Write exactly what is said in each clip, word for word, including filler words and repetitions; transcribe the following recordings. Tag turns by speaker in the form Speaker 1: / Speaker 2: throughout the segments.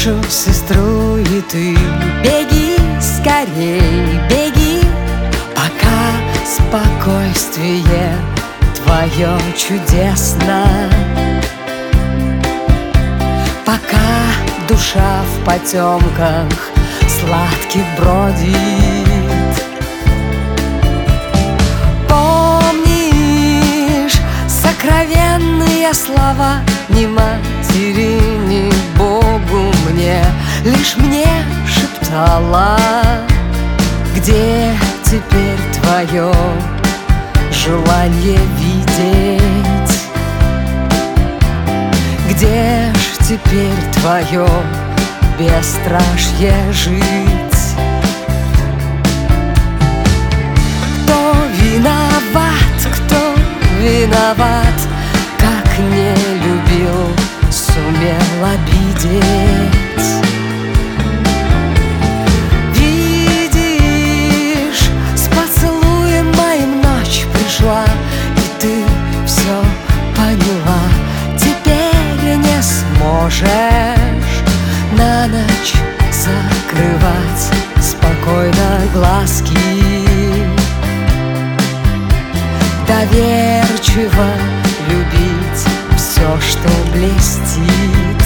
Speaker 1: нашу сестру, и ты беги скорей, беги, пока спокойствие твое чудесно, пока душа в потемках сладких бродит. Помнишь сокровенные слова ни матери, ни Богу мне, лишь мне шептала? Где теперь твое желание видеть? Где ж теперь твое бесстрашье жить? Кто виноват, кто виноват, как не любил, сумел обидеть? Видишь, с поцелуем моим ночь пришла, и ты все поняла. Теперь не сможешь на ночь закрывать спокойно глазки, доверчиво любить все, что блестит.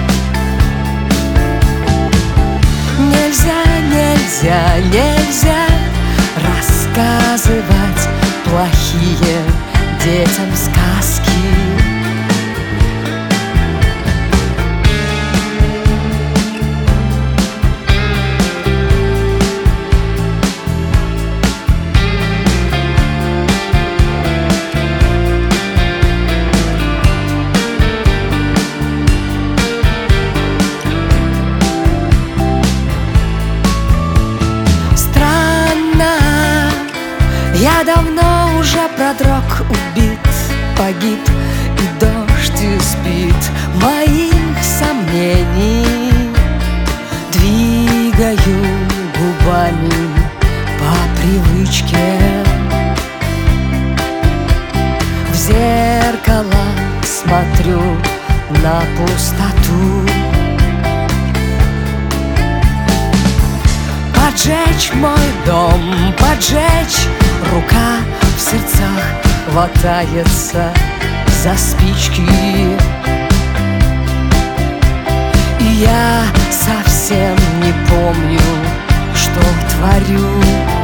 Speaker 1: Нельзя, нельзя, нельзя рассказывать плохие детям сказки. Я давно уже продрог, убит, погиб, и дождь испит моих сомнений. Двигаю губами по привычке, в зеркало смотрю на пустоту. Поджечь мой дом, поджечь, рука в сердцах хватается за спички, и я совсем не помню, что творю.